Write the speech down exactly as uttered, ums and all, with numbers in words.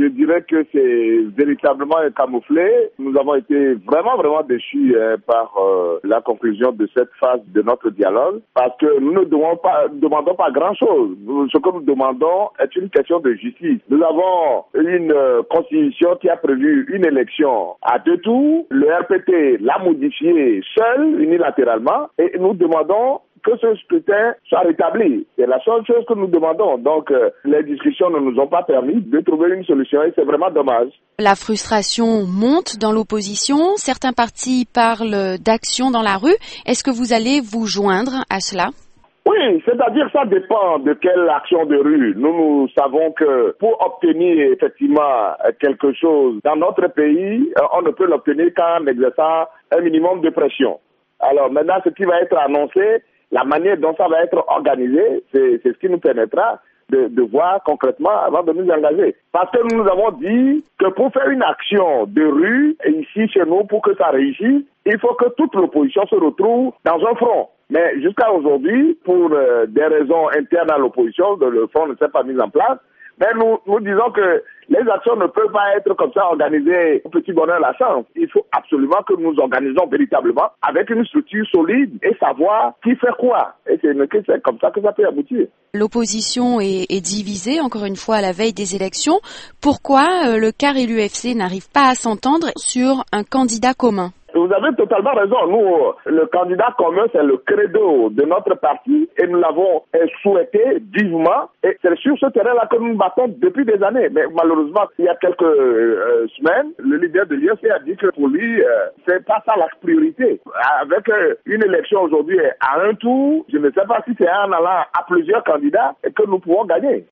je dirais que c'est véritablement camouflé. Nous avons été vraiment, vraiment déçus euh, par euh, la conclusion de cette phase de notre dialogue, parce que nous ne demandons pas, demandons pas grand-chose. Nous, ce que nous demandons est une question de justice. Nous avons une euh, constitution qui a prévu une élection à deux tours. Le R P T l'a modifié seul, unilatéralement, et nous demandons que ce scrutin soit rétabli. C'est la seule chose que nous demandons. Donc, euh, les discussions ne nous ont pas permis de trouver une solution et c'est vraiment dommage. La frustration monte dans l'opposition. Certains partis parlent d'action dans la rue. Est-ce que vous allez vous joindre à cela? Oui, c'est-à-dire ça dépend de quelle action de rue. Nous, nous savons que pour obtenir effectivement quelque chose dans notre pays, on ne peut l'obtenir qu'en exerçant un minimum de pression. Alors maintenant, ce qui va être annoncé, la manière dont ça va être organisé, c'est, c'est ce qui nous permettra de, de voir concrètement avant de nous engager. Parce que nous nous avons dit que pour faire une action de rue, ici chez nous, pour que ça réussisse, il faut que toute l'opposition se retrouve dans un front. Mais jusqu'à aujourd'hui, pour euh, des raisons internes à l'opposition, le front ne s'est pas mis en place. Mais nous, nous disons que les actions ne peuvent pas être comme ça organisées au petit bonheur la chance. Il faut absolument que nous organisons véritablement avec une structure solide et savoir qui fait quoi. Et c'est, c'est comme ça que ça peut aboutir. L'opposition est, est divisée, encore une fois, à la veille des élections. Pourquoi euh, le C A R et l'U F C n'arrivent pas à s'entendre sur un candidat commun? Vous avez totalement raison. Nous, le candidat commun, c'est le credo de notre parti et nous l'avons souhaité vivement. Et c'est sur ce terrain-là que nous nous battons depuis des années. Mais malheureusement, il y a quelques euh, semaines, le leader de l'U F C a dit que pour lui, euh, c'est pas ça la priorité. Avec euh, une élection aujourd'hui à un tour, je ne sais pas si c'est en allant à plusieurs candidats et que nous pouvons gagner.